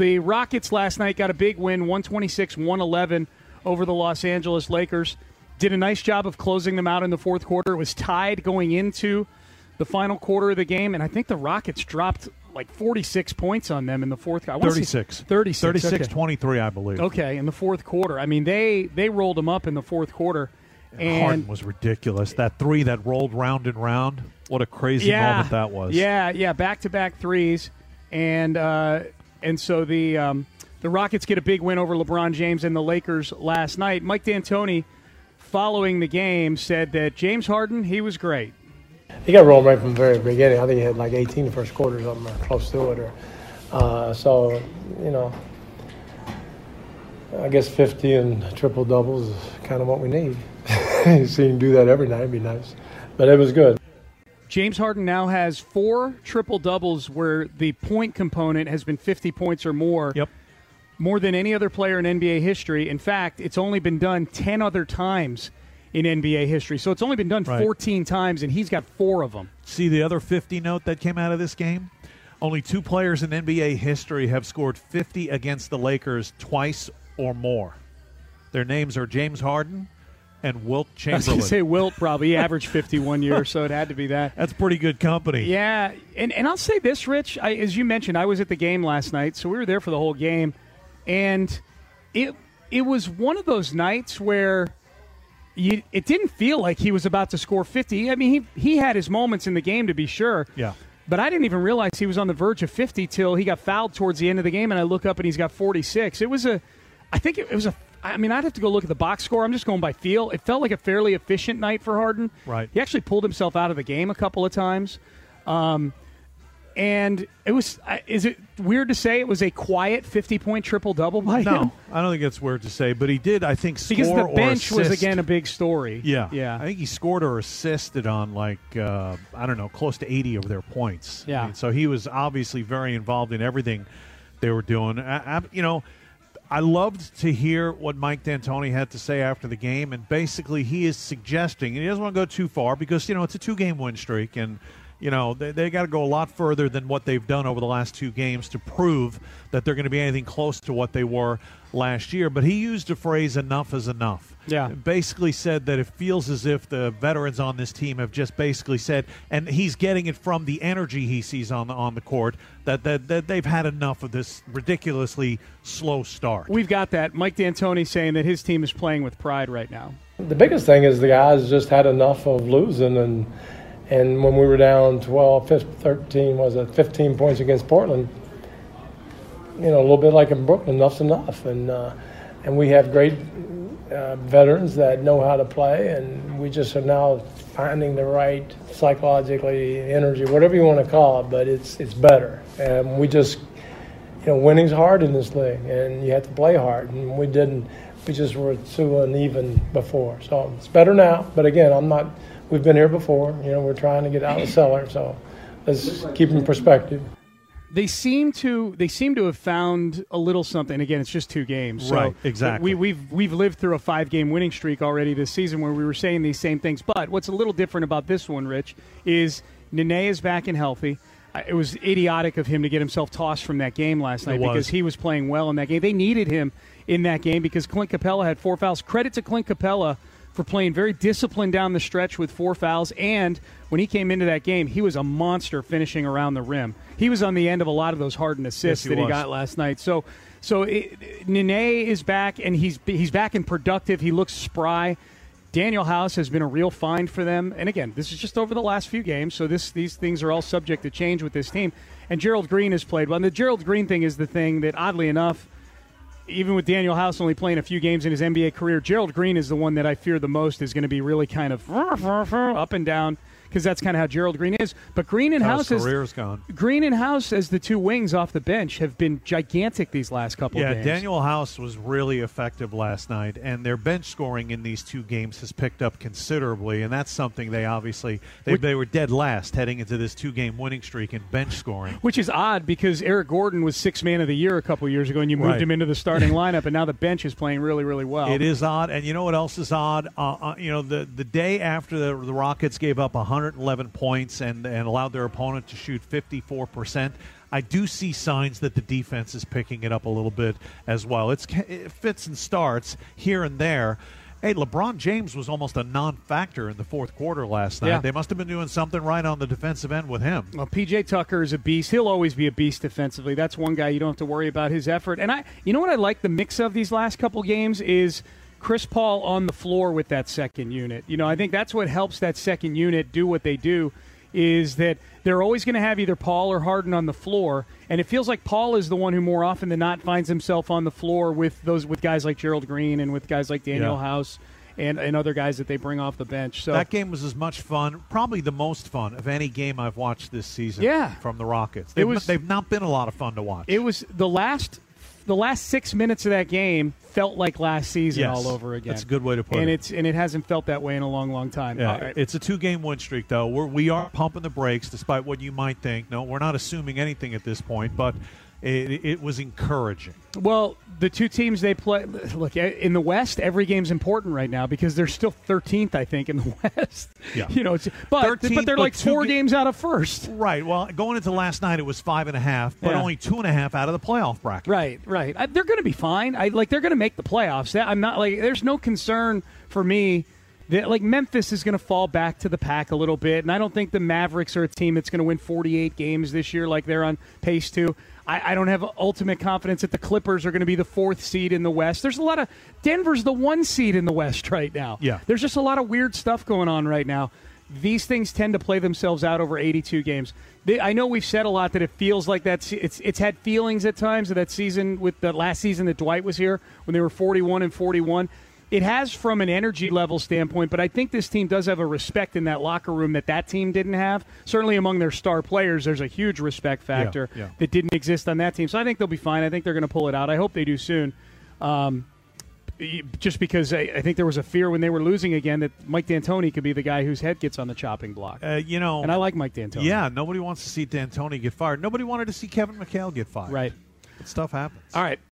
the Rockets last night got a big win, 126-111 over the Los Angeles Lakers. Did a nice job of closing them out in the fourth quarter. It was tied going into the final quarter of the game, and I think the Rockets dropped like 46 points on them in the fourth quarter. 36. 36-23, I believe. Okay, in the fourth quarter. I mean, they rolled them up in the fourth quarter. And Harden was ridiculous. That three that rolled round and round, what a crazy moment that was. Yeah, back-to-back threes. And so the Rockets get a big win over LeBron James and the Lakers last night. Mike D'Antoni, following the game, said that James Harden, he was great. He got rolled right from the very beginning. I think he had like 18 the first quarter or something, or close to it. So, I guess 50 and triple-doubles is kind of what we need. See him do that every night. It'd be nice. But it was good. James Harden now has 4 triple-doubles where the point component has been 50 points or more. Yep. More than any other player in NBA history. In fact, it's only been done 10 other times in NBA history. So it's only been done 14 times, and he's got 4 of them. See the other 50 note that came out of this game? Only 2 players in NBA history have scored 50 against the Lakers twice or more. Their names are James Harden and Wilt Chamberlain. I was going to say Wilt probably. He averaged 51 years, so it had to be that. That's pretty good company. Yeah, and I'll say this, Rich. As you mentioned, I was at the game last night, so we were there for the whole game. And it was one of those nights where it didn't feel like he was about to score 50. I mean, he had his moments in the game, to be sure. Yeah. But I didn't even realize he was on the verge of 50 till he got fouled towards the end of the game, and I look up and he's got 46. I mean, I'd have to go look at the box score. I'm just going by feel. It felt like a fairly efficient night for Harden. Right. He actually pulled himself out of the game a couple of times. And it was is it weird to say it was a quiet 50-point triple-double by him? No, I don't think it's weird to say, but he did, I think, score or assist. Because the bench was, again, a big story. Yeah. I think he scored or assisted on, close to 80 of their points. Yeah. I mean, so he was obviously very involved in everything they were doing. I loved to hear what Mike D'Antoni had to say after the game, and basically he is suggesting, and he doesn't want to go too far because, it's a 2-game win streak, and they got to go a lot further than what they've done over the last 2 games to prove that they're going to be anything close to what they were last year. But he used the phrase, enough is enough. Yeah. Basically said that it feels as if the veterans on this team have just basically said, and he's getting it from the energy he sees on the court, that they've had enough of this ridiculously slow start. We've got that. Mike D'Antoni saying that his team is playing with pride right now. The biggest thing is the guys just had enough of losing, and when we were down 15 points against Portland, a little bit like in Brooklyn, enough's enough. And we have great veterans that know how to play, and we just are now finding the right psychologically energy, whatever you want to call it, but it's better. And we just, winning's hard in this league, and you have to play hard, and we didn't. We just were too uneven before. So it's better now, but again, we've been here before. We're trying to get out of the cellar, so let's keep in perspective. They seem to have found a little something. Again, it's just 2 games. So right, exactly. We've lived through a 5-game winning streak already this season where we were saying these same things. But what's a little different about this one, Rich, is Nene is back and healthy. It was idiotic of him to get himself tossed from that game last night because he was playing well in that game. They needed him in that game because Clint Capella had 4 fouls. Credit to Clint Capella for playing very disciplined down the stretch with 4 fouls. And when he came into that game, he was a monster finishing around the rim. He was on the end of a lot of those Harden assists that he got last night. So Nene is back, and he's back and productive. He looks spry. Daniel House has been a real find for them. And, again, this is just over the last few games, so these things are all subject to change with this team. And Gerald Green has played well. And the Gerald Green thing is the thing that, oddly enough, even with Daniel House only playing a few games in his NBA career, Gerald Green is the one that I fear the most is going to be really kind of up and down because that's kind of how Gerald Green is. But Green and House Green and House as the 2 wings off the bench have been gigantic these last couple of games. Yeah, Daniel House was really effective last night, and their bench scoring in these 2 games has picked up considerably, and that's something they obviously they were dead last heading into this 2-game winning streak in bench scoring. Which is odd because Eric Gordon was 6th man of the year a couple of years ago, and you moved him into the starting lineup, and now the bench is playing really, really well. It is odd, and you know what else is odd? The day after the Rockets gave up 111 points and allowed their opponent to shoot 54%, I do see signs that the defense is picking it up a little bit as well. It fits and starts here and there. Hey, LeBron James was almost a non-factor in the fourth quarter last night. Yeah. They must have been doing something right on the defensive end with him. Well, P.J. Tucker is a beast. He'll always be a beast defensively. That's one guy you don't have to worry about his effort. And you know what I like the mix of these last couple games is Chris Paul on the floor with that second unit. You know, I think that's what helps that second unit do what they do, is that they're always going to have either Paul or Harden on the floor, and it feels like Paul is the one who more often than not finds himself on the floor with guys like Gerald Green and with guys like Daniel House and other guys that they bring off the bench. So that game was as much fun, probably the most fun of any game I've watched this season. Yeah. From the Rockets. They've not been a lot of fun to watch. It was the last 6 minutes of that game felt like last season all over again. That's a good way to put it. And it hasn't felt that way in a long, long time. Yeah, Right. It's a 2-game win streak, though. We are pumping the brakes, despite what you might think. No, we're not assuming anything at this point, but it was encouraging. Well, the two teams they play, look, in the West, every game's important right now because they're still 13th, I think, in the West. Yeah. You know, but they're like 4 games out of first. Right. Well, going into last night, it was 5.5, but only 2.5 out of the playoff bracket. Right. They're going to be fine. They're going to make the playoffs. I'm not there's no concern for me. Memphis is going to fall back to the pack a little bit, and I don't think the Mavericks are a team that's going to win 48 games this year like they're on pace to. I don't have ultimate confidence that the Clippers are going to be the 4th seed in the West. There's a lot of – Denver's the 1 seed in the West right now. Yeah. There's just a lot of weird stuff going on right now. These things tend to play themselves out over 82 games. I know we've said a lot that it feels like it's had feelings at times of that season with the last season that Dwight was here when they were 41-41. It has from an energy level standpoint, but I think this team does have a respect in that locker room that team didn't have. Certainly among their star players, there's a huge respect factor that didn't exist on that team. So I think they'll be fine. I think they're going to pull it out. I hope they do soon. Just because I think there was a fear when they were losing again that Mike D'Antoni could be the guy whose head gets on the chopping block. And I like Mike D'Antoni. Yeah, nobody wants to see D'Antoni get fired. Nobody wanted to see Kevin McHale get fired. Right. But stuff happens. All right.